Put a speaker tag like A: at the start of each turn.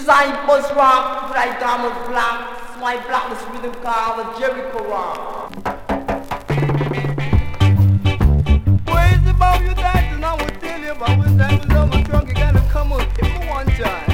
A: design buzz rock, fly diamond black, my blackness rhythm called the Jericho rock.
B: Crazy about your dad, and I will tell you about when time is over, drunk, you gotta come up if you want time.